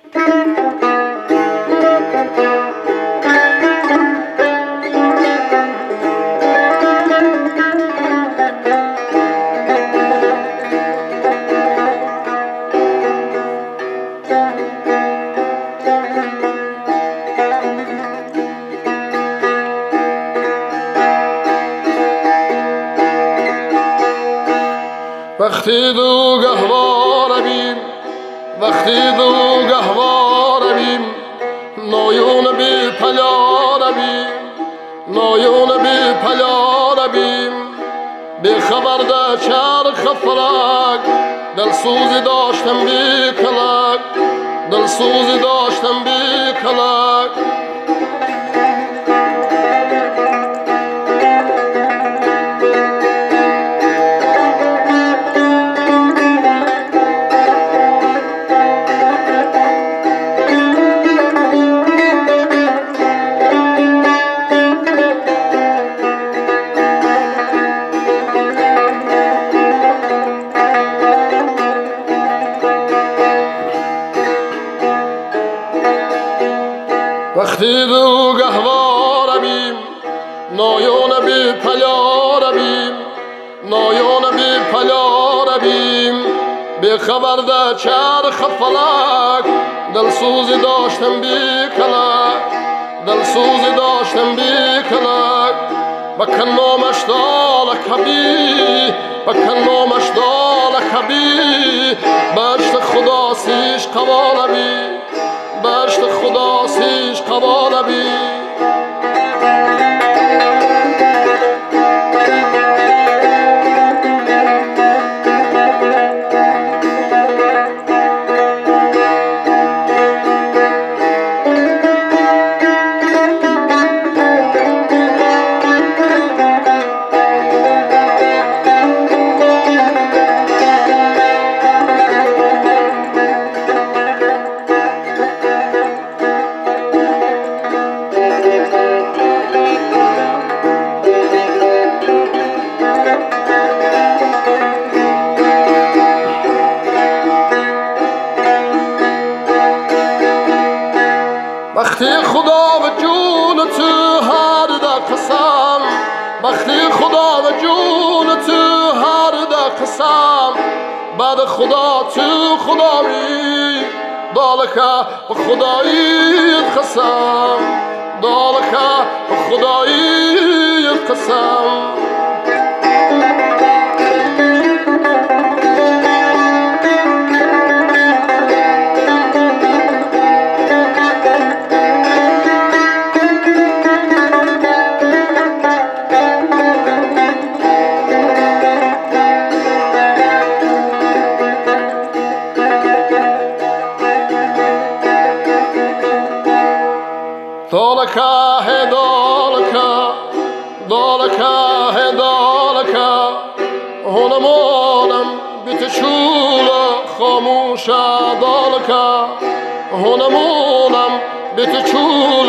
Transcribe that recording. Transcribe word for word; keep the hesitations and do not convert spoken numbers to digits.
وقتی دو گهواره بیم وقتی دو گهواره بیم نایون بی پلیاره بیم نایون بی پلیاره بیم بی خبر ده چرخ فلک دلسوزی داشتم بی کلک دلسوزی داشتم بی کلک وقتی دو گهواره بیم نایون بی پلیاره بیم نایون بی پلیاره بیم بی خبر ده چرخ فلک دلسوزی داشتم بی کلک دلسوزی داشتم بی کلک بکن نامش دالک بی بکن نامش دالک بی بشت خدا سیش قواله بی بشت خدا سیش قواله بی وقتی خدا و جون تو هر ده قسم وقتی خدا و جون تو هر ده قسم بعد خدا تو خدایی دالکه به خداییت قسم دالکه به خداییت قسم دالکه هی دالکه دالکه هی دالکه هنمانم بیت شول خاموشه دالکه هنمانم بیت شول